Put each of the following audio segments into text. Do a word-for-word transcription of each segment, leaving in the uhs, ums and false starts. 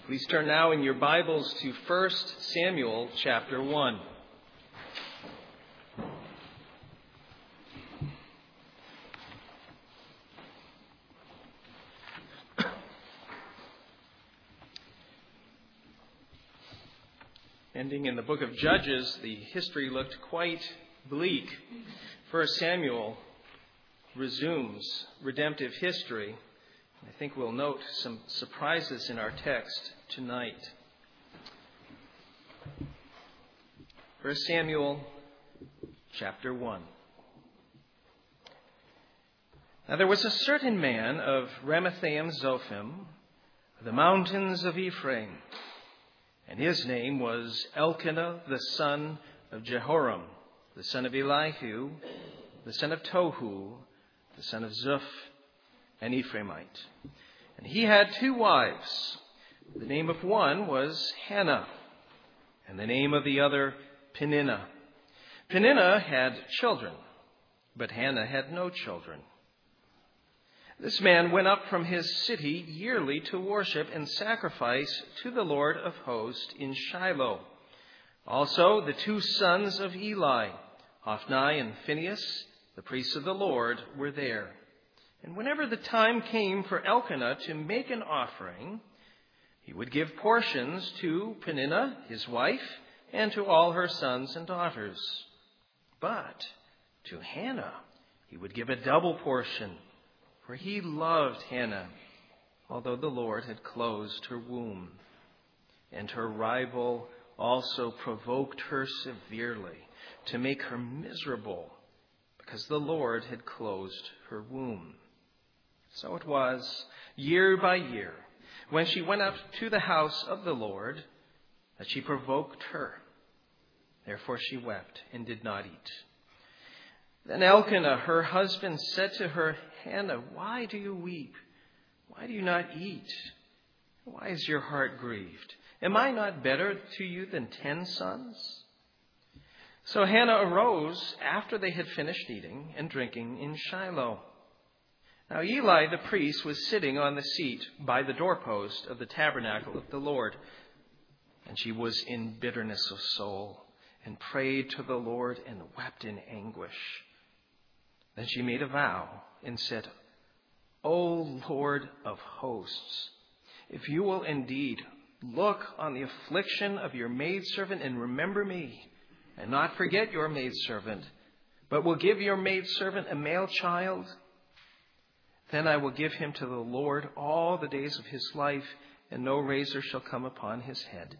Please turn now in your Bibles to First Samuel chapter one. Ending in the book of Judges, the history looked quite bleak. First Samuel resumes redemptive history. I think we'll note some surprises in our text tonight. First Samuel chapter one. Now there was a certain man of Ramathaim Zophim, of the mountains of Ephraim, and his name was Elkanah, the son of Jehoram, the son of Elihu, the son of Tohu, the son of Zuph, an Ephraimite. And he had two wives. The name of one was Hannah, and the name of the other Peninnah. Peninnah had children, but Hannah had no children. This man went up from his city yearly to worship and sacrifice to the Lord of hosts in Shiloh. Also the two sons of Eli, Hophni and Phinehas, the priests of the Lord, were there. And whenever the time came for Elkanah to make an offering, he would give portions to Peninnah, his wife, and to all her sons and daughters. But to Hannah he would give a double portion, for he loved Hannah, although the Lord had closed her womb. And her rival also provoked her severely to make her miserable, because the Lord had closed her womb. So it was, year by year, when she went up to the house of the Lord, that she provoked her. Therefore she wept and did not eat. Then Elkanah, her husband, said to her, Hannah, why do you weep? Why do you not eat? Why is your heart grieved? Am I not better to you than ten sons? So Hannah arose after they had finished eating and drinking in Shiloh. Now Eli the priest was sitting on the seat by the doorpost of the tabernacle of the Lord. And she was in bitterness of soul and prayed to the Lord and wept in anguish. Then she made a vow and said, O Lord of hosts, if you will indeed look on the affliction of your maidservant and remember me, and not forget your maidservant, but will give your maidservant a male child, then I will give him to the Lord all the days of his life, and no razor shall come upon his head.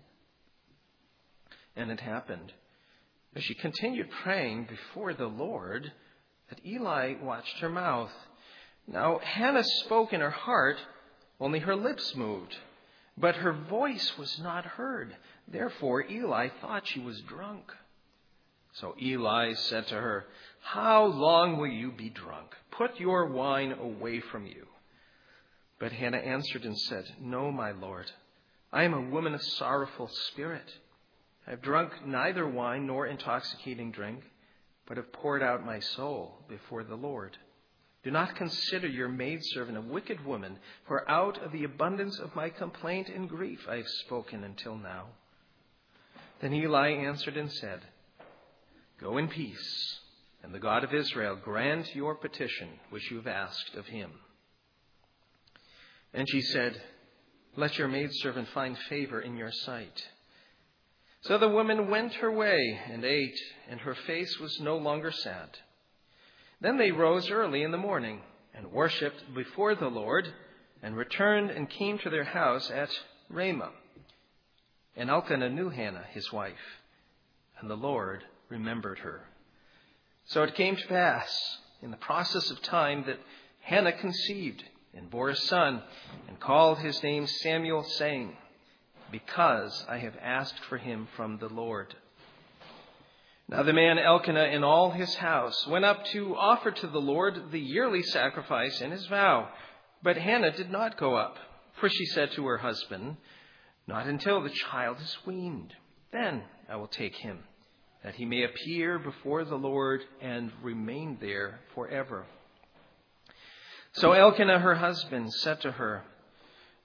And it happened, as she continued praying before the Lord, that Eli watched her mouth. Now Hannah spoke in her heart, only her lips moved, but her voice was not heard. Therefore Eli thought she was drunk. So Eli said to her, How long will you be drunk? Put your wine away from you. But Hannah answered and said, No, my Lord, I am a woman of sorrowful spirit. I have drunk neither wine nor intoxicating drink, but have poured out my soul before the Lord. Do not consider your maidservant a wicked woman, for out of the abundance of my complaint and grief I have spoken until now. Then Eli answered and said, Go in peace, and the God of Israel grant your petition which you have asked of him. And she said, Let your maidservant find favor in your sight. So the woman went her way and ate, and her face was no longer sad. Then they rose early in the morning and worshipped before the Lord, and returned and came to their house at Ramah. And Elkanah knew Hannah, his wife, and the Lord remembered her. So it came to pass in the process of time that Hannah conceived and bore a son, and called his name Samuel, saying, Because I have asked for him from the Lord. Now the man Elkanah and all his house went up to offer to the Lord the yearly sacrifice and his vow. But Hannah did not go up, for she said to her husband, Not until the child is weaned. Then I will take him, that he may appear before the Lord and remain there forever. So Elkanah, her husband, said to her,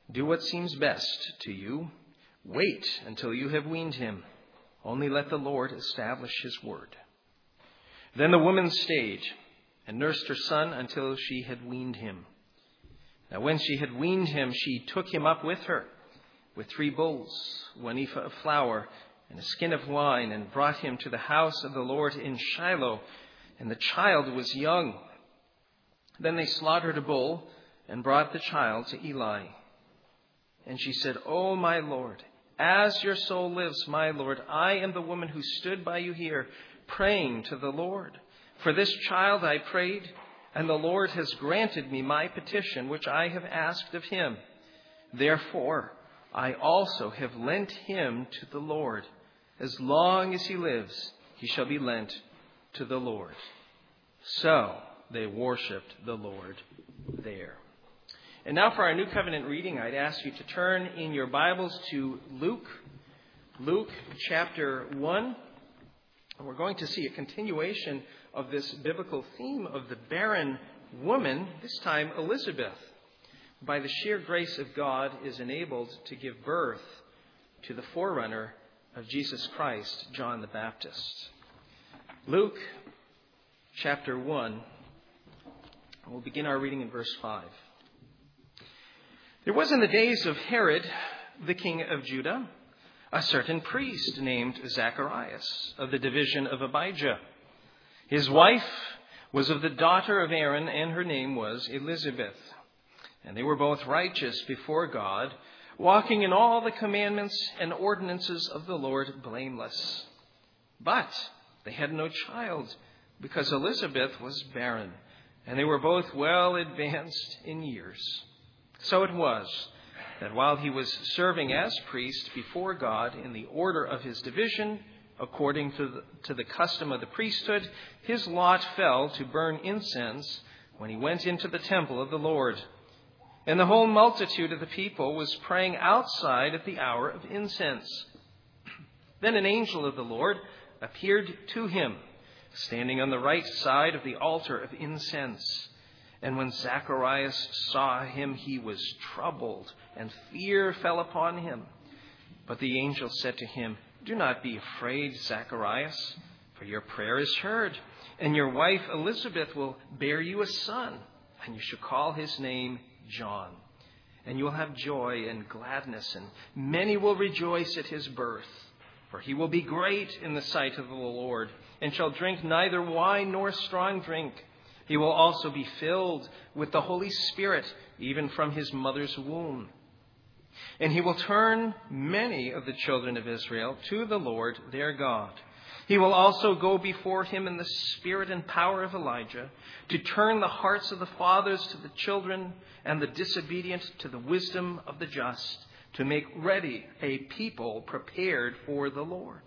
Do what seems best to you. Wait until you have weaned him. Only let the Lord establish his word." Then the woman stayed and nursed her son until she had weaned him. Now when she had weaned him, she took him up with her, with three bulls, one ephah of flour, and a skin of wine, and brought him to the house of the Lord in Shiloh, and the child was young. Then they slaughtered a bull and brought the child to Eli. And she said, "O my Lord, as your soul lives, my Lord, I am the woman who stood by you here, praying to the Lord. For this child I prayed, and the Lord has granted me my petition, which I have asked of him. Therefore, I also have lent him to the Lord. As long as he lives, he shall be lent to the Lord." So they worshipped the Lord there. And now for our New Covenant reading, I'd ask you to turn in your Bibles to Luke, Luke chapter one. And we're going to see a continuation of this biblical theme of the barren woman, this time Elizabeth, who by the sheer grace of God is enabled to give birth to the forerunner of Jesus Christ, John the Baptist. Luke chapter one, we'll begin our reading in verse five. There was in the days of Herod, the king of Judah, a certain priest named Zacharias of the division of Abijah. His wife was of the daughter of Aaron, and her name was Elizabeth. And they were both righteous before God, walking in all the commandments and ordinances of the Lord blameless. But they had no child, because Elizabeth was barren, and they were both well advanced in years. So it was that while he was serving as priest before God in the order of his division, according to the, to the custom of the priesthood, his lot fell to burn incense when he went into the temple of the Lord. And the whole multitude of the people was praying outside at the hour of incense. Then an angel of the Lord appeared to him, standing on the right side of the altar of incense. And when Zacharias saw him, he was troubled, and fear fell upon him. But the angel said to him, "Do not be afraid, Zacharias, for your prayer is heard, and your wife Elizabeth will bear you a son, and you shall call his name John. And you will have joy and gladness, and many will rejoice at his birth. For he will be great in the sight of the Lord, and shall drink neither wine nor strong drink. He will also be filled with the Holy Spirit, even from his mother's womb. And he will turn many of the children of Israel to the Lord their God. He will also go before him in the spirit and power of Elijah, to turn the hearts of the fathers to the children, and the disobedient to the wisdom of the just, to make ready a people prepared for the Lord."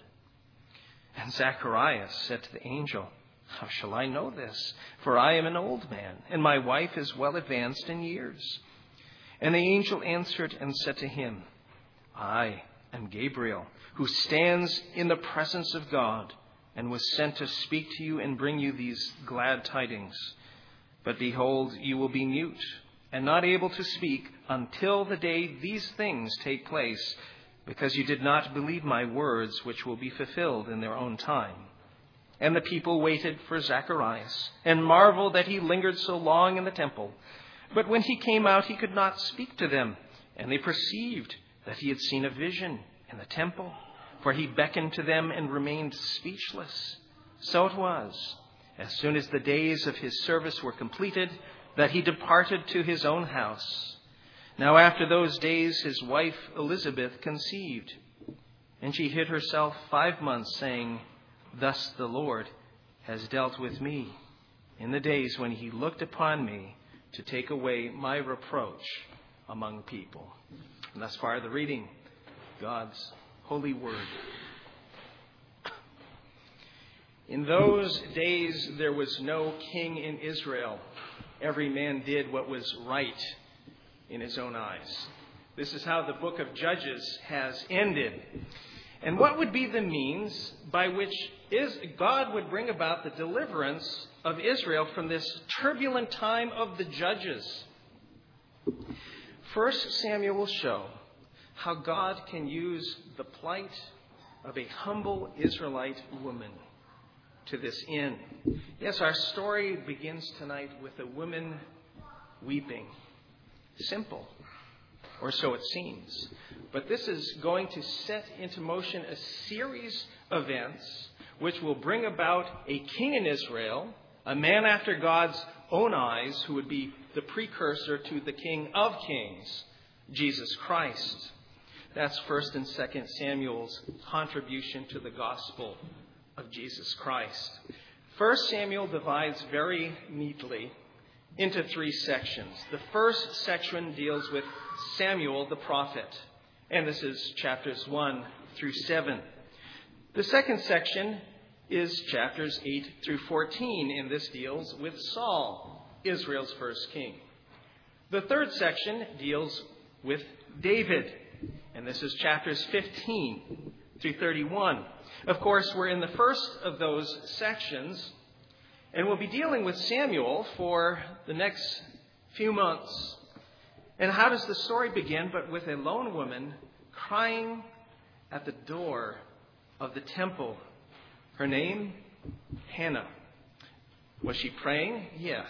And Zacharias said to the angel, "How shall I know this? For I am an old man, and my wife is well advanced in years." And the angel answered and said to him, "I am Gabriel, who stands in the presence of God, and was sent to speak to you and bring you these glad tidings. But behold, you will be mute, and not able to speak until the day these things take place, because you did not believe my words, which will be fulfilled in their own time." And the people waited for Zacharias, and marveled that he lingered so long in the temple. But when he came out, he could not speak to them, and they perceived that he had seen a vision in the temple, for he beckoned to them and remained speechless. So it was, as soon as the days of his service were completed, that he departed to his own house. Now after those days, his wife Elizabeth conceived, and she hid herself five months, saying, "Thus the Lord has dealt with me in the days when he looked upon me to take away my reproach among people." And thus far the reading, God's holy word. In those days there was no king in Israel. Every man did what was right in his own eyes. This is how the book of Judges has ended. And what would be the means by which is God would bring about the deliverance of Israel from this turbulent time of the judges? First Samuel will show how God can use the plight of a humble Israelite woman to this end. Yes, our story begins tonight with a woman weeping. Simple, or so it seems. But this is going to set into motion a series of events which will bring about a king in Israel, a man after God's own eyes, who would be the precursor to the King of Kings, Jesus Christ. That's First and Second Samuel's contribution to the gospel of Jesus Christ. First Samuel divides very neatly into three sections. The first section deals with Samuel the prophet, and this is chapters one through seven. The second section is chapters eight through fourteen, and this deals with Saul, Israel's first king. The third section deals with David, and this is chapters fifteen through thirty-one. Of course, we're in the first of those sections, and we'll be dealing with Samuel for the next few months. And how does the story begin but with a lone woman crying at the door of the temple? Her name, Hannah. Was she praying? Yes.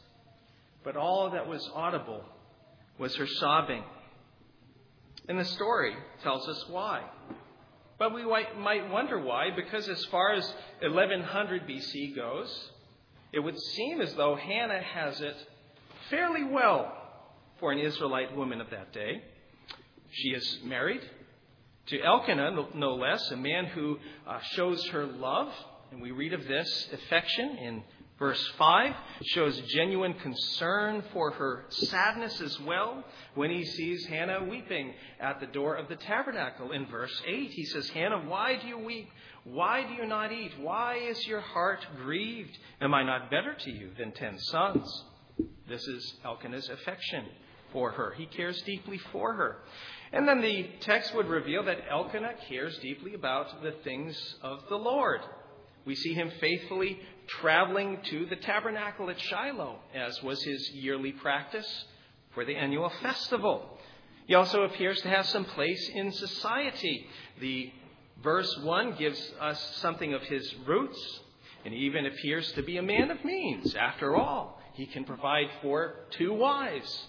But all that was audible was her sobbing. And the story tells us why. But we might wonder why, because as far as eleven hundred B C goes, it would seem as though Hannah has it fairly well for an Israelite woman of that day. She is married to Elkanah, no less, a man who uh, shows her love. And we read of this affection in verse five, shows genuine concern for her sadness as well when he sees Hannah weeping at the door of the tabernacle. In verse eight, he says, Hannah, why do you weep? Why do you not eat? Why is your heart grieved? Am I not better to you than ten sons? This is Elkanah's affection for her. He cares deeply for her. And then the text would reveal that Elkanah cares deeply about the things of the Lord. We see him faithfully traveling to the tabernacle at Shiloh, as was his yearly practice for the annual festival. He also appears to have some place in society. The verse one gives us something of his roots, and he even appears to be a man of means. After all, he can provide for two wives.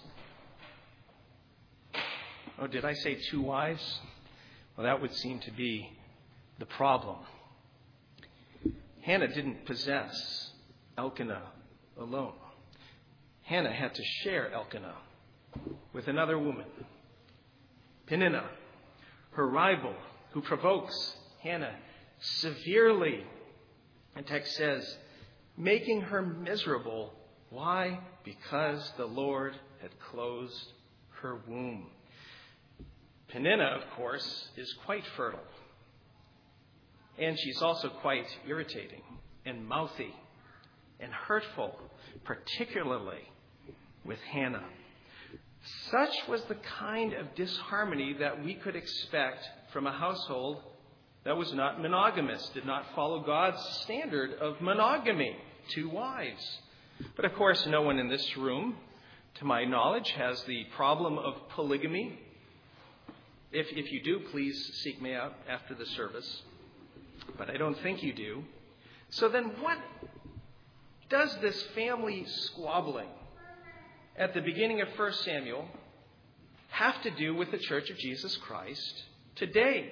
Oh, did I say two wives? Well, that would seem to be the problem. Hannah didn't possess Elkanah alone. Hannah had to share Elkanah with another woman, Peninnah, her rival, who provokes Hannah severely. The text says, making her miserable. Why? Because the Lord had closed her womb. Peninnah, of course, is quite fertile. And she's also quite irritating and mouthy and hurtful, particularly with Hannah. Such was the kind of disharmony that we could expect from a household that was not monogamous, did not follow God's standard of monogamy, two wives. But of course, no one in this room, to my knowledge, has the problem of polygamy. If, if you do, please seek me out after the service. But I don't think you do. So then what does this family squabbling at the beginning of First Samuel have to do with the Church of Jesus Christ today?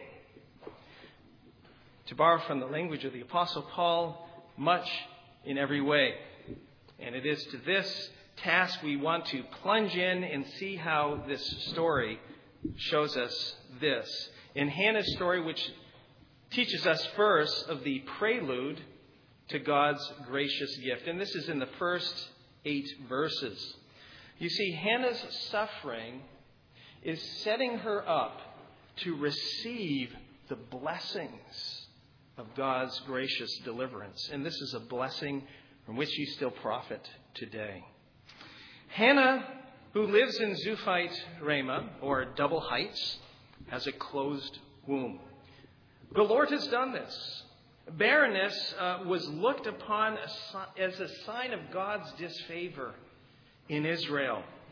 To borrow from the language of the Apostle Paul, much in every way. And it is to this task we want to plunge in and see how this story shows us this. In Hannah's story, which teaches us first of the prelude to God's gracious gift. And this is in the first eight verses. You see, Hannah's suffering is setting her up to receive the blessings of God's gracious deliverance. And this is a blessing from which you still profit today. Hannah, who lives in Zuphite Ramah, or Double Heights, has a closed womb. The Lord has done this. Barrenness uh, was looked upon as a sign of God's disfavor in Israel.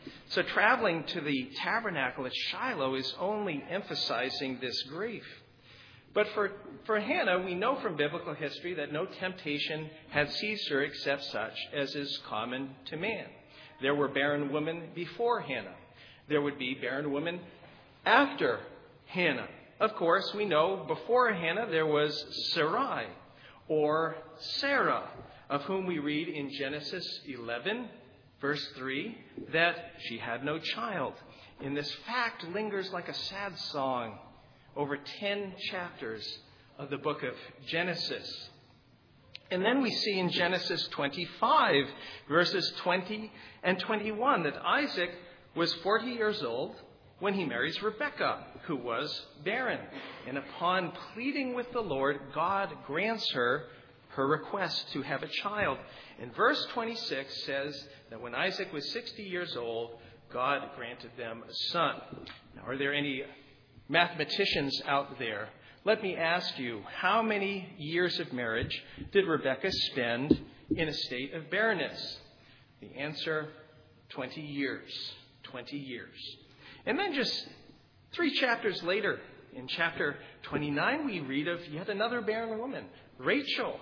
So traveling to the tabernacle at Shiloh is only emphasizing this grief. But for, for Hannah, we know from biblical history that no temptation had seized her except such as is common to man. There were barren women before Hannah. There would be barren women after Hannah. Of course, we know before Hannah there was Sarai, or Sarah, of whom we read in Genesis eleven, verse three, that she had no child. And this fact lingers like a sad song over ten chapters of the book of Genesis. And then we see in Genesis twenty-five, verses twenty and twenty-one, that Isaac was forty years old when he marries Rebekah, who was barren. And upon pleading with the Lord, God grants her her request to have a child. And verse twenty-six says that when Isaac was sixty years old, God granted them a son. Now, are there any mathematicians out there? Let me ask you, how many years of marriage did Rebekah spend in a state of barrenness? The answer, twenty years. twenty years. And then just three chapters later, in chapter twenty-nine, we read of yet another barren woman, Rachel.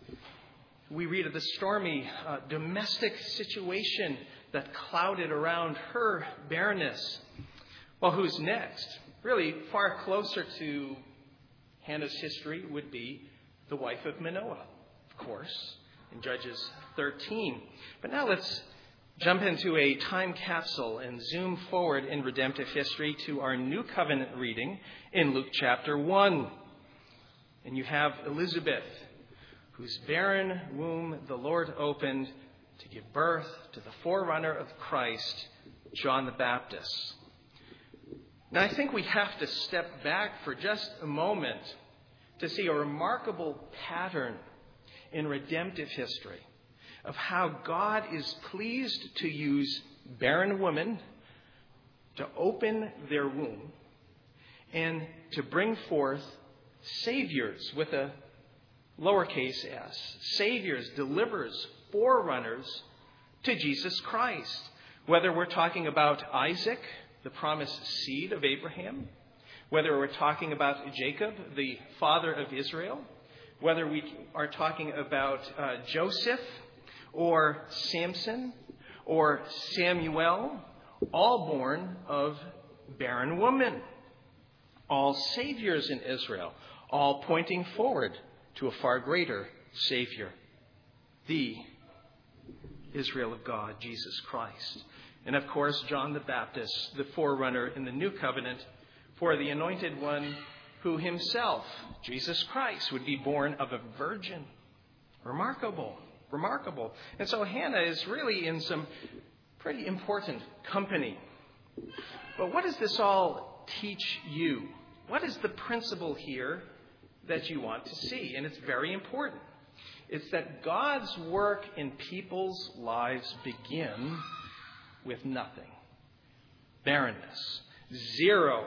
We read of the stormy uh, domestic situation that clouded around her barrenness. Well, who's next? Really, far closer to Hannah's history would be the wife of Manoah, of course, in Judges thirteen. But now let's jump into a time capsule and zoom forward in redemptive history to our New Covenant reading in Luke chapter one. And you have Elizabeth, whose barren womb the Lord opened to give birth to the forerunner of Christ, John the Baptist. Now, I think we have to step back for just a moment to see a remarkable pattern in redemptive history of how God is pleased to use barren women to open their womb and to bring forth saviors with a lowercase s. Saviors, deliverers, forerunners to Jesus Christ. Whether we're talking about Isaac, the promised seed of Abraham, whether we're talking about Jacob, the father of Israel, whether we are talking about uh, Joseph or Samson or Samuel, all born of barren women, all saviors in Israel, all pointing forward to a far greater Savior, the Israel of God, Jesus Christ. And of course, John the Baptist, the forerunner in the New Covenant for the Anointed One, who himself, Jesus Christ, would be born of a virgin. Remarkable, remarkable. And so Hannah is really in some pretty important company. But what does this all teach you? What is the principle here that you want to see? And it's very important. It's that God's work in people's lives begin with nothing. Barrenness. Zero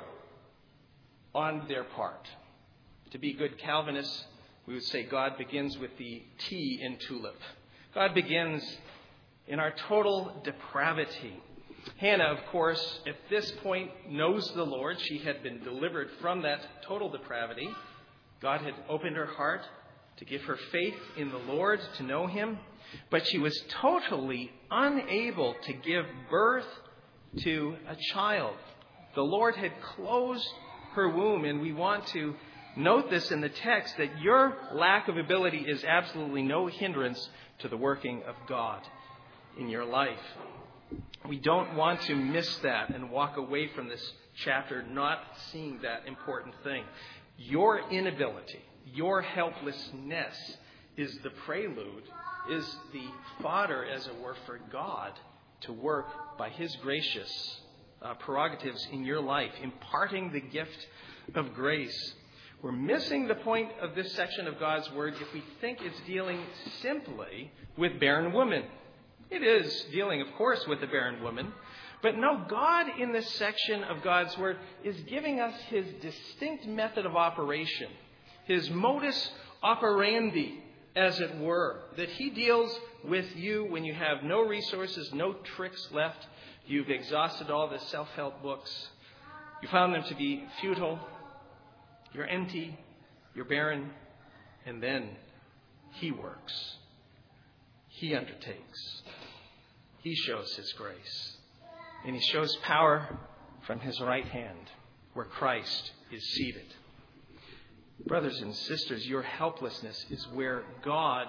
on their part. To be good Calvinists, we would say God begins with the T in tulip. God begins in our total depravity. Hannah, of course, at this point knows the Lord. She had been delivered from that total depravity. God had opened her heart to give her faith in the Lord, to know Him. But she was totally unable to give birth to a child. The Lord had closed her womb, and we want to note this in the text, that your lack of ability is absolutely no hindrance to the working of God in your life. We don't want to miss that and walk away from this chapter not seeing that important thing. Your inability, your helplessness is the prelude, is the fodder, as it were, for God to work by His gracious uh, prerogatives in your life, imparting the gift of grace. We're missing the point of this section of God's Word if we think it's dealing simply with barren women. It is dealing, of course, with the barren woman. But no, God in this section of God's Word is giving us His distinct method of operation, His modus operandi, as it were, that He deals with you when you have no resources, no tricks left You've exhausted all the self-help books. You found them to be futile. You're empty. You're barren. And then he works. He undertakes. He shows his grace. And he shows power from his right hand where Christ is seated. Brothers and sisters, your helplessness is where God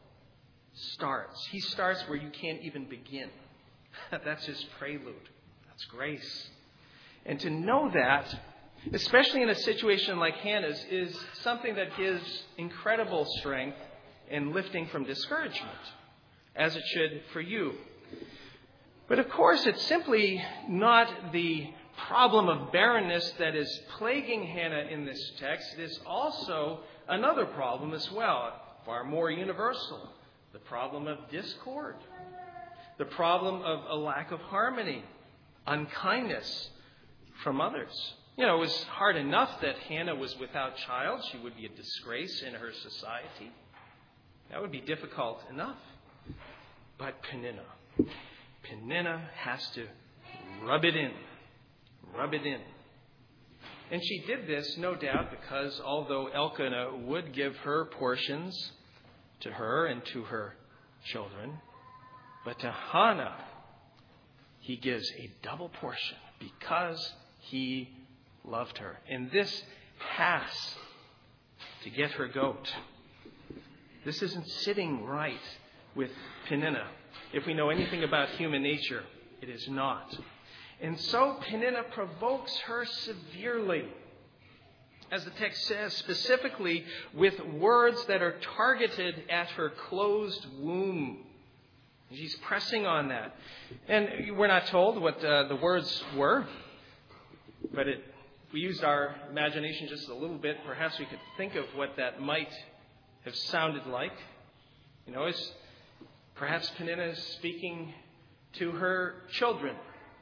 starts. He starts where you can't even begin. That's his prelude. That's grace. And to know that, especially in a situation like Hannah's, is something that gives incredible strength in lifting from discouragement, as it should for you. But of course, it's simply not the problem of barrenness that is plaguing Hannah in this text. It is also another problem as well, far more universal. The problem of discord. The problem of a lack of harmony. Unkindness from others. You know, it was hard enough that Hannah was without child. She would be a disgrace in her society. That would be difficult enough. But Peninnah. Peninnah has to rub it in. Rub it in. And she did this, no doubt, because although Elkanah would give her portions to her and to her children, but to Hannah, he gives a double portion because he loved her. And this has to get her goat. This isn't sitting right with Peninnah. If we know anything about human nature, it is not. And so Peninnah provokes her severely, as the text says, specifically with words that are targeted at her closed womb. She's pressing on that. And we're not told what uh, the words were, but it, if we used our imagination just a little bit, perhaps we could think of what that might have sounded like. You know, as perhaps Peninnah is speaking to her children.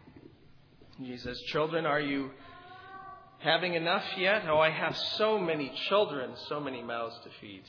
He says, "Children, are you having enough yet? Oh, I have so many children, so many mouths to feed."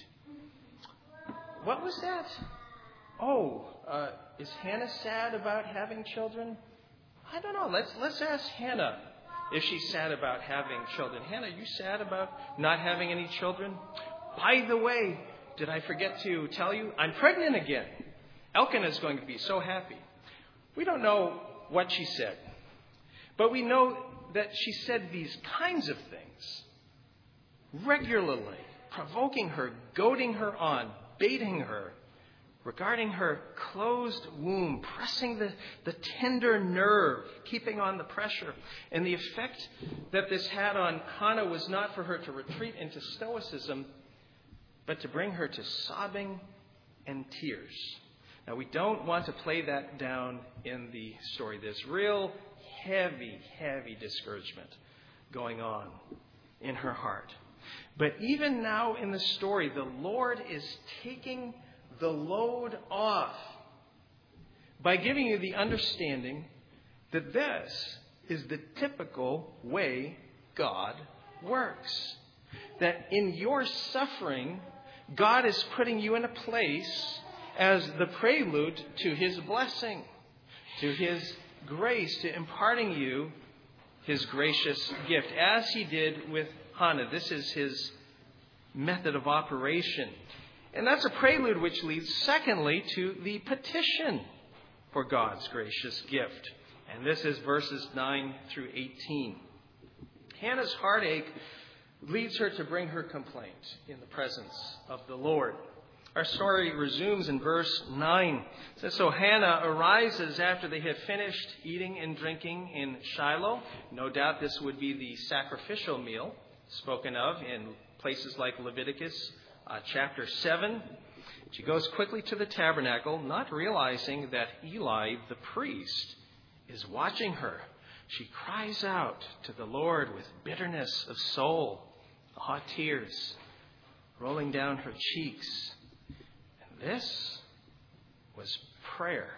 What was that? Oh, uh, is Hannah sad about having children? I don't know. Let's let's ask Hannah if she's sad about having children. Hannah, are you sad about not having any children? By the way, did I forget to tell you? I'm pregnant again. Elkanah is going to be so happy. We don't know what she said, but we know that she said these kinds of things regularly, provoking her, goading her on, baiting her, regarding her closed womb, pressing the, the tender nerve, keeping on the pressure. And the effect that this had on Hannah was not for her to retreat into stoicism, but to bring her to sobbing and tears. Now, we don't want to play that down in the story. There's real heavy, heavy discouragement going on in her heart. But even now in the story, the Lord is taking the load off by giving you the understanding that this is the typical way God works. That in your suffering, God is putting you in a place as the prelude to his blessing, to his grace, to imparting you his gracious gift, as he did with Hannah. This is his method of operation. And that's a prelude which leads, secondly, to the petition for God's gracious gift. And this is verses nine through eighteen. Hannah's heartache leads her to bring her complaint in the presence of the Lord. Our story resumes in verse nine. It says, "So Hannah arises after they have finished eating and drinking in Shiloh." No doubt this would be the sacrificial meal spoken of in places like Leviticus uh, chapter seven. She goes quickly to the tabernacle, not realizing that Eli, the priest, is watching her. She cries out to the Lord with bitterness of soul, hot tears rolling down her cheeks. And this was prayer.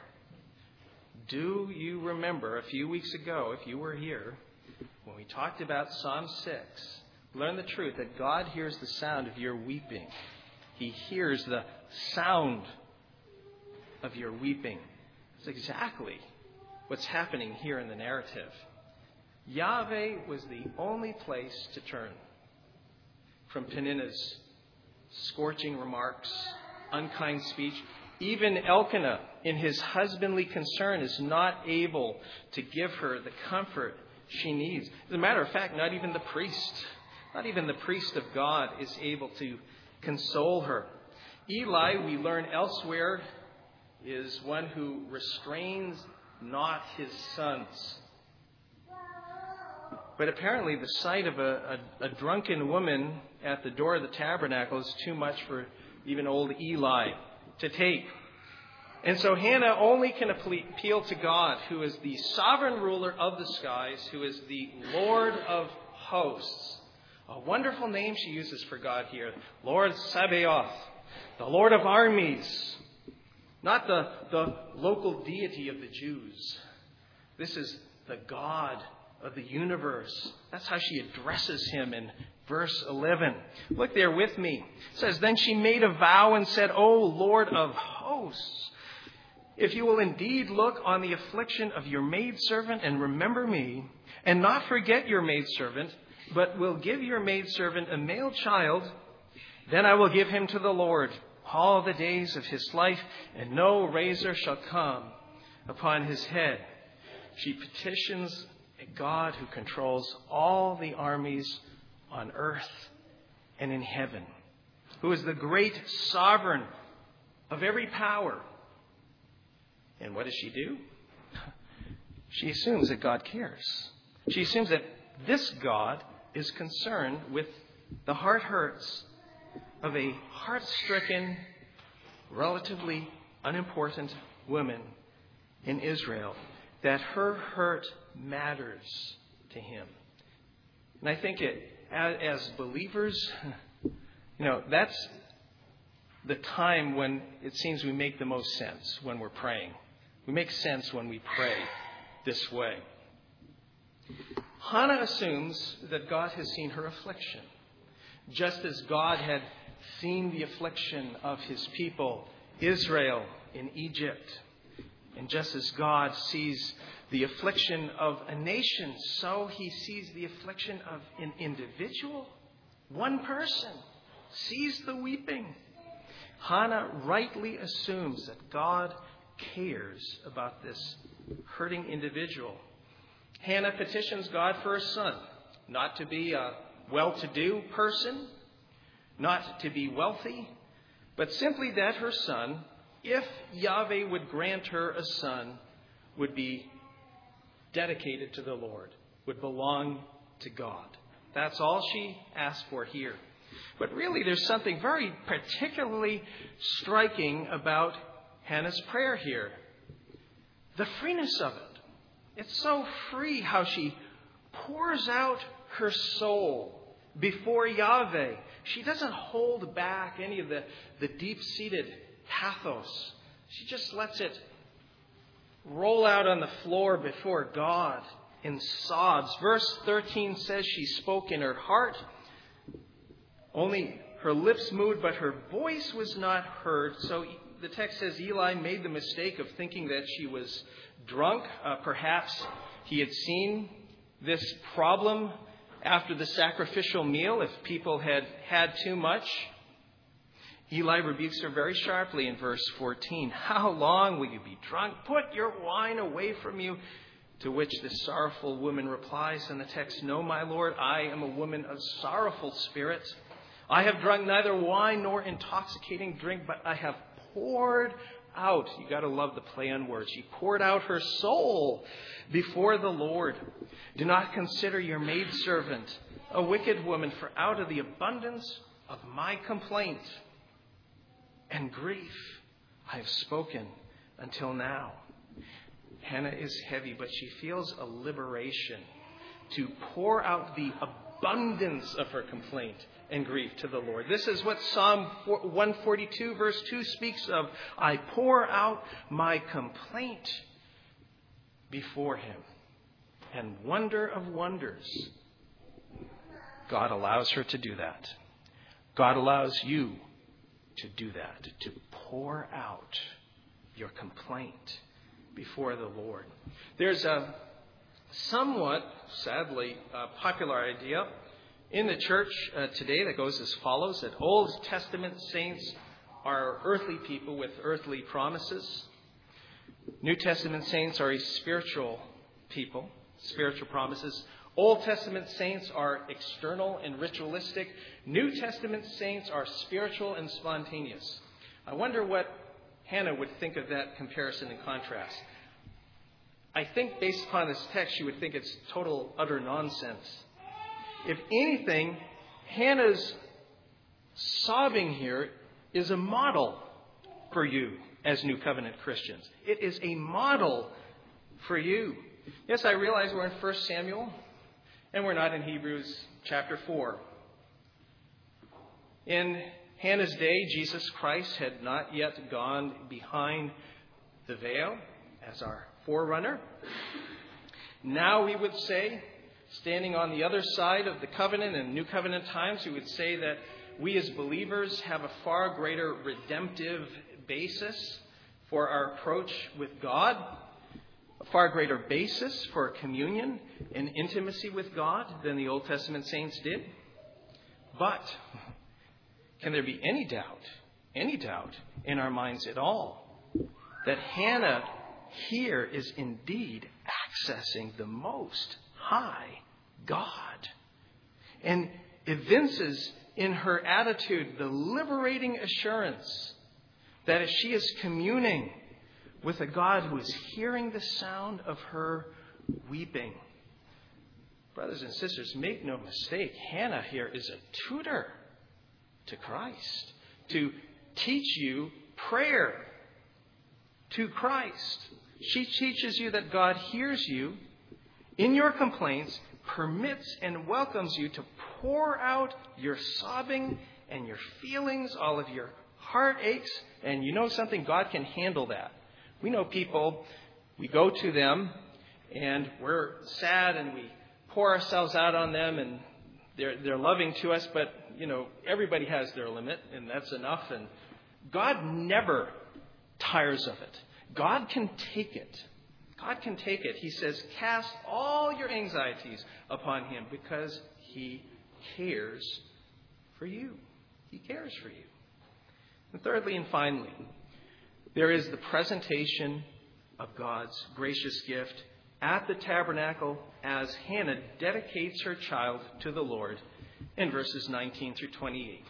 Do you remember a few weeks ago, if you were here, when we talked about Psalm six, learn the truth that God hears the sound of your weeping. He hears the sound of your weeping. It's exactly what's happening here in the narrative. Yahweh was the only place to turn from Peninnah's scorching remarks, unkind speech. Even Elkanah, in his husbandly concern, is not able to give her the comfort she needs. As a matter of fact, not even the priest, not even the priest of God is able to console her. Eli, we learn elsewhere, is one who restrains not his sons. But apparently the sight of a, a, a drunken woman at the door of the tabernacle is too much for even old Eli to take. And so Hannah only can appeal to God, who is the sovereign ruler of the skies, who is the Lord of hosts. A wonderful name she uses for God here. Lord Sabaoth, the Lord of armies. Not the, the local deity of the Jews. This is the God of the universe. That's how she addresses him in verse eleven. Look there with me. It says, then she made a vow and said, O Lord of hosts, if you will indeed look on the affliction of your maidservant and remember me, and not forget your maidservant, but will give your maidservant a male child, then I will give him to the Lord all the days of his life, and no razor shall come upon his head. She petitions a God who controls all the armies on earth and in heaven, who is the great sovereign of every power. And what does she do? She assumes that God cares. She assumes that this God is concerned with the heart hurts of a heart-stricken, relatively unimportant woman in Israel, that her hurt matters to him. And I think it, as, as believers, you know, that's the time when it seems we make the most sense when we're praying. We make sense when we pray this way. Hannah assumes that God has seen her affliction, just as God had seen the affliction of his people, Israel, in Egypt. And just as God sees the affliction of a nation, so he sees the affliction of an individual. One person sees the weeping. Hannah rightly assumes that God cares about this hurting individual. Hannah petitions God for a son, not to be a well-to-do person, not to be wealthy, but simply that her son, if Yahweh would grant her a son, would be dedicated to the Lord, would belong to God. That's all she asked for here. But really, there's something very particularly striking about Hannah's prayer here. The freeness of it. It's so free how she pours out her soul before Yahweh. She doesn't hold back any of the, the deep-seated pathos. She just lets it roll out on the floor before God in sobs. Verse thirteen says she spoke in her heart. Only her lips moved, but her voice was not heard. So the text says Eli made the mistake of thinking that she was drunk. Uh, perhaps he had seen this problem after the sacrificial meal, if people had had too much. Eli rebukes her very sharply in verse fourteen. How long will you be drunk? Put your wine away from you. To which the sorrowful woman replies in the text, No, my Lord, I am a woman of sorrowful spirit. I have drunk neither wine nor intoxicating drink, but I have poured out. You got to love the play on words. She poured out her soul before the Lord. Do not consider your maidservant a wicked woman, for out of the abundance of my complaint and grief I have spoken until now. Hannah is heavy, but she feels a liberation to pour out the abundance of her complaint and grief to the Lord. This is what Psalm one forty-two verse two speaks of. I pour out my complaint before him. And wonder of wonders, God allows her to do that. God allows you to do that, to pour out your complaint before the Lord. There's a somewhat, sadly, uh, popular idea in the church uh, today that goes as follows, that Old Testament saints are earthly people with earthly promises. New Testament saints are a spiritual people, spiritual promises. Old Testament saints are external and ritualistic. New Testament saints are spiritual and spontaneous. I wonder what Hannah would think of that comparison and contrast. I think based upon this text, she would think it's total, utter nonsense. If anything, Hannah's sobbing here is a model for you as New Covenant Christians. It is a model for you. Yes, I realize we're in First Samuel, and we're not in Hebrews chapter four. In Hannah's day, Jesus Christ had not yet gone behind the veil as our forerunner. Now we would say, standing on the other side of the covenant and New Covenant times, we would say that we as believers have a far greater redemptive basis for our approach with God, a far greater basis for communion and intimacy with God than the Old Testament saints did. But can there be any doubt, any doubt in our minds at all that Hannah here is indeed accessing the Most High God and evinces in her attitude the liberating assurance that as she is communing with a God who is hearing the sound of her weeping. Brothers and sisters, make no mistake, Hannah here is a tutor to Christ to teach you prayer to Christ. She teaches you that God hears you in your complaints, permits and welcomes you to pour out your sobbing and your feelings, all of your heartaches. And you know something? God can handle that. We know people, we go to them and we're sad and we pour ourselves out on them and they're, they're loving to us, but, you know, everybody has their limit and that's enough. And God never tires of it. God can take it. God can take it. He says, cast all your anxieties upon him because he cares for you. He cares for you. And thirdly and finally, there is the presentation of God's gracious gift at the tabernacle as Hannah dedicates her child to the Lord in verses nineteen through twenty-eight.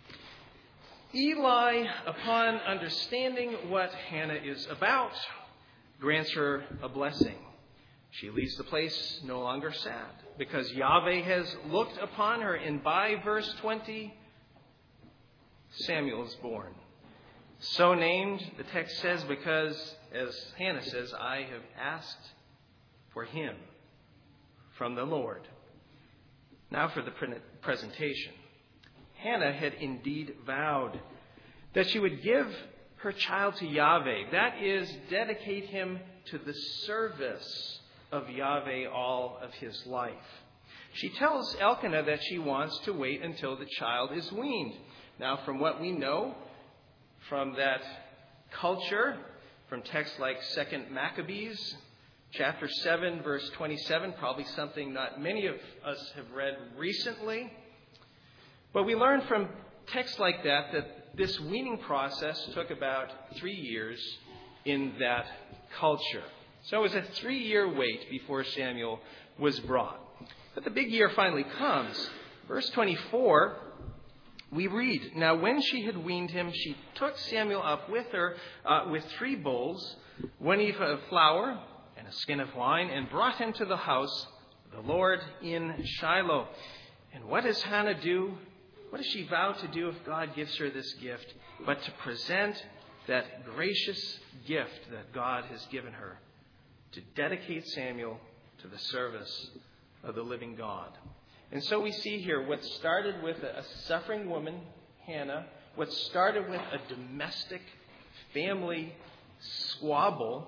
Eli, upon understanding what Hannah is about, grants her a blessing. She leaves the place no longer sad because Yahweh has looked upon her. And by verse twenty, Samuel is born. So named, the text says, because, as Hannah says, I have asked for him from the Lord. Now for the presentation. Hannah had indeed vowed that she would give her child to Yahweh. That is, dedicate him to the service of Yahweh all of his life. She tells Elkanah that she wants to wait until the child is weaned. Now, from what we know from that culture, from texts like Second Maccabees, chapter seven, verse twenty-seven, probably something not many of us have read recently. But we learn from texts like that that this weaning process took about three years in that culture. So it was a three-year wait before Samuel was brought. But the big year finally comes. Verse twenty-four, we read, now when she had weaned him, she took Samuel up with her uh, with three bowls, one ephah of flour, and a skin of wine, and brought him to the house of the Lord in Shiloh. And what does Hannah do? What does she vow to do if God gives her this gift? But to present that gracious gift that God has given her, to dedicate Samuel to the service of the living God. And so we see here what started with a suffering woman, Hannah, what started with a domestic family squabble,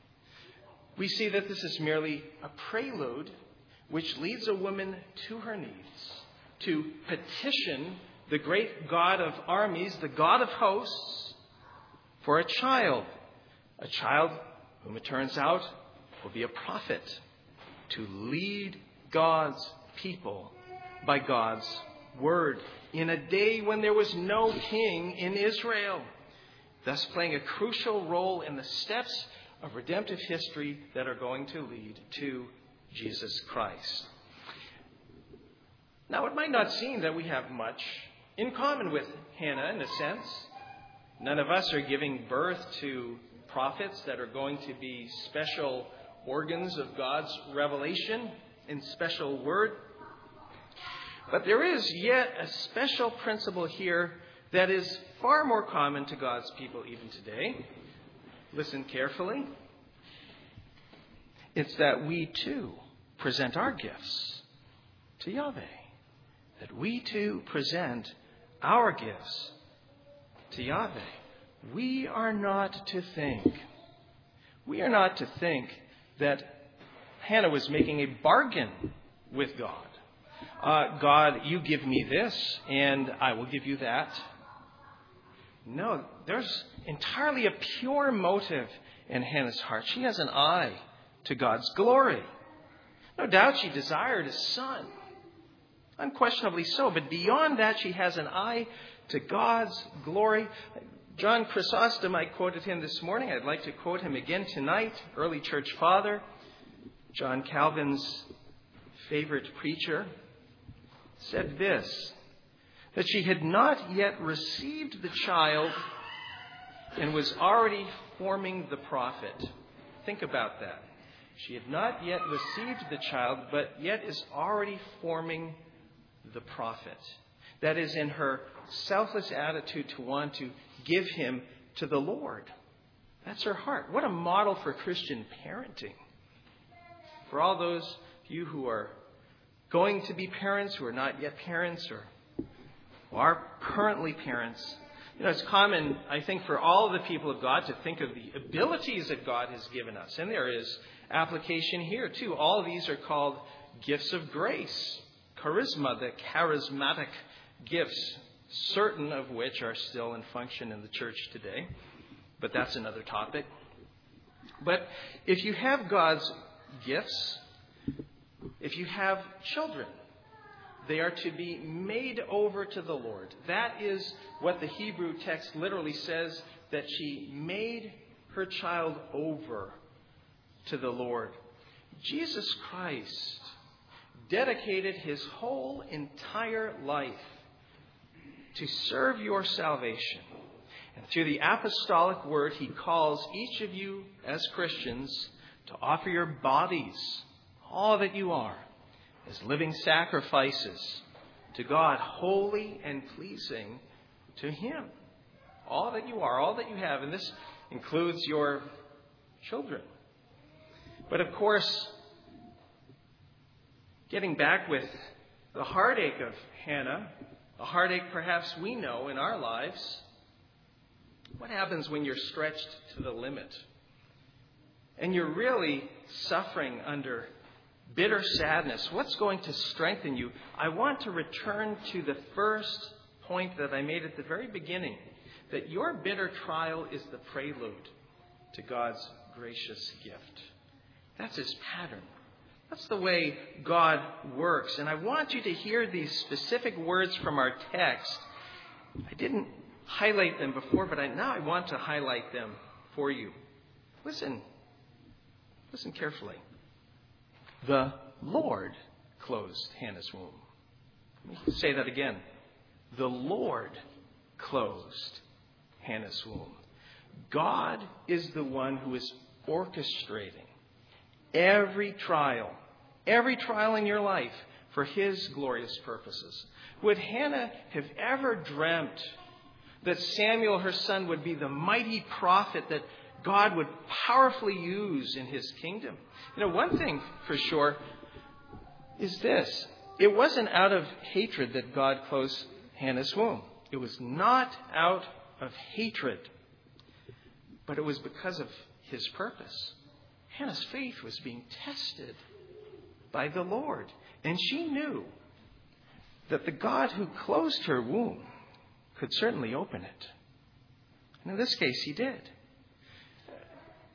we see that this is merely a prelude which leads a woman to her knees to petition the great God of armies, the God of hosts, for a child, a child whom it turns out will be a prophet to lead God's people by God's word in a day when there was no king in Israel, thus playing a crucial role in the steps of redemptive history that are going to lead to Jesus Christ. Now, it might not seem that we have much in common with Hannah in a sense. None of us are giving birth to prophets that are going to be special organs of God's revelation in special word. But there is yet a special principle here that is far more common to God's people even today. Listen carefully. It's that we too present our gifts to Yahweh. That we too present our gifts to Yahweh. We are not to think, we are not to think that Hannah was making a bargain with God. Uh, God, you give me this and I will give you that. No, there's entirely a pure motive in Hannah's heart. She has an eye to God's glory. No doubt she desired a son. Unquestionably so. But beyond that, she has an eye to God's glory. John Chrysostom, I quoted him this morning. I'd like to quote him again tonight. Early church father, John Calvin's favorite preacher, said this, that she had not yet received the child and was already forming the prophet. Think about that. She had not yet received the child, but yet is already forming the prophet. That is, in her selfless attitude to want to give him to the Lord. That's her heart. What a model for Christian parenting. For all those of you who are going to be parents, who are not yet parents, or who are currently parents, you know, it's common, I think, for all the people of God to think of the abilities that God has given us. And there is application here, too. All these are called gifts of grace. Charisma, the charismatic gifts, certain of which are still in function in the church today. But that's another topic. But if you have God's gifts, if you have children, they are to be made over to the Lord. That is what the Hebrew text literally says, that she made her child over to the Lord. Jesus Christ dedicated his whole entire life to serve your salvation. And through the apostolic word, he calls each of you as Christians to offer your bodies, all that you are, as living sacrifices to God, holy and pleasing to him. All that you are, all that you have. And this includes your children. But of course, getting back with the heartache of Hannah, a heartache perhaps we know in our lives, what happens when you're stretched to the limit and you're really suffering under bitter sadness? What's going to strengthen you? I want to return to the first point that I made at the very beginning, that your bitter trial is the prelude to God's gracious gift. That's his pattern. That's the way God works. And I want you to hear these specific words from our text. I didn't highlight them before, but I, now I want to highlight them for you. Listen. Listen carefully. The Lord closed Hannah's womb. Let me say that again. The Lord closed Hannah's womb. God is the one who is orchestrating every trial, every trial in your life for his glorious purposes. Would Hannah have ever dreamt that Samuel, her son, would be the mighty prophet that God would powerfully use in his kingdom? You know, one thing for sure is this. It wasn't out of hatred that God closed Hannah's womb. It was not out of hatred, but it was because of his purpose. Hannah's faith was being tested by the Lord. And she knew that the God who closed her womb could certainly open it. And in this case, he did.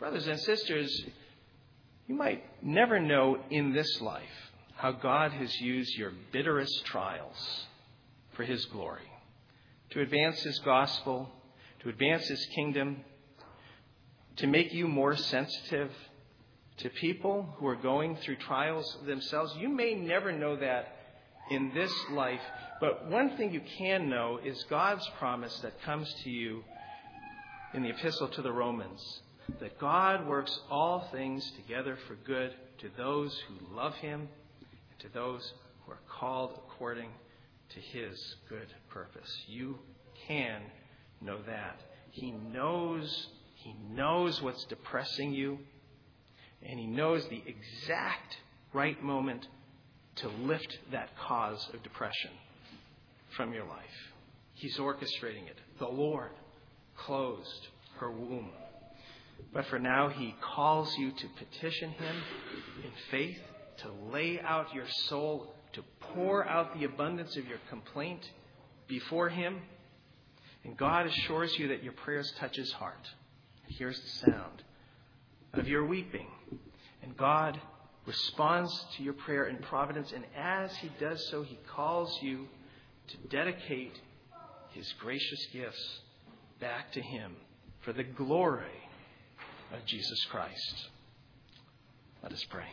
Brothers and sisters, you might never know in this life how God has used your bitterest trials for his glory, to advance his gospel, to advance his kingdom, to make you more sensitive to people who are going through trials themselves. You may never know that in this life, but one thing you can know is God's promise that comes to you in the epistle to the Romans, that God works all things together for good to those who love him and to those who are called according to his good purpose. You can know that. He knows, he knows what's depressing you, and he knows the exact right moment to lift that cause of depression from your life. He's orchestrating it. The Lord closed her womb. But for now, he calls you to petition him in faith, to lay out your soul, to pour out the abundance of your complaint before him. And God assures you that your prayers touch his heart. Here's the sound of your weeping. And God responds to your prayer in providence. And as he does so, he calls you to dedicate his gracious gifts back to him for the glory of Jesus Christ. Let us pray.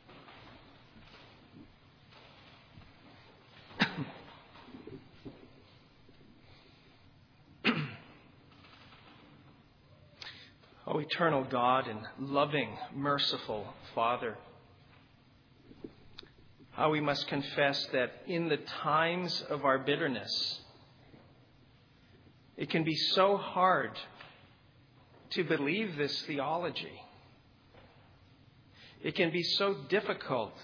O eternal God and loving, merciful Father, how we must confess that in the times of our bitterness, it can be so hard to believe this theology. It can be so difficult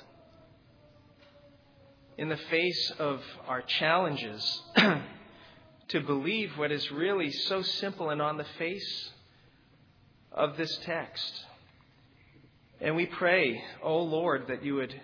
in the face of our challenges to believe what is really so simple and on the face of this text. And we pray, O Lord, that you would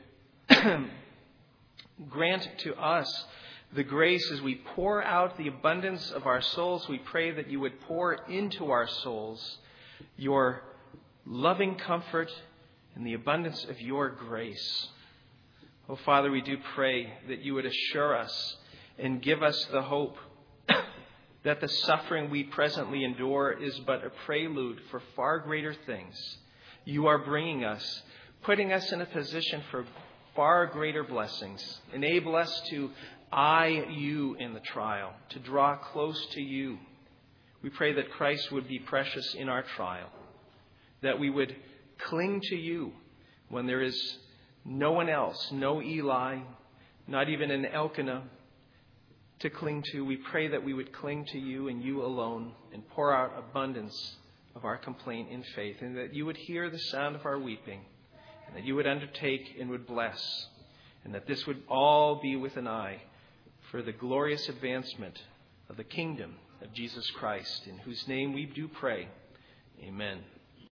grant to us the grace as we pour out the abundance of our souls. We pray that you would pour into our souls your loving comfort and the abundance of your grace. Oh, Father, we do pray that you would assure us and give us the hope that the suffering we presently endure is but a prelude for far greater things. You are bringing us, putting us in a position for far greater blessings. Enable us to eye you in the trial, to draw close to you. We pray that Christ would be precious in our trial, that we would cling to you when there is no one else, no Eli, not even an Elkanah to cling to. We pray that we would cling to you and you alone and pour out abundance of our complaint in faith, and that you would hear the sound of our weeping, and that you would undertake and would bless, and that this would all be with an eye for the glorious advancement of the kingdom of Jesus Christ, in whose name we do pray. Amen.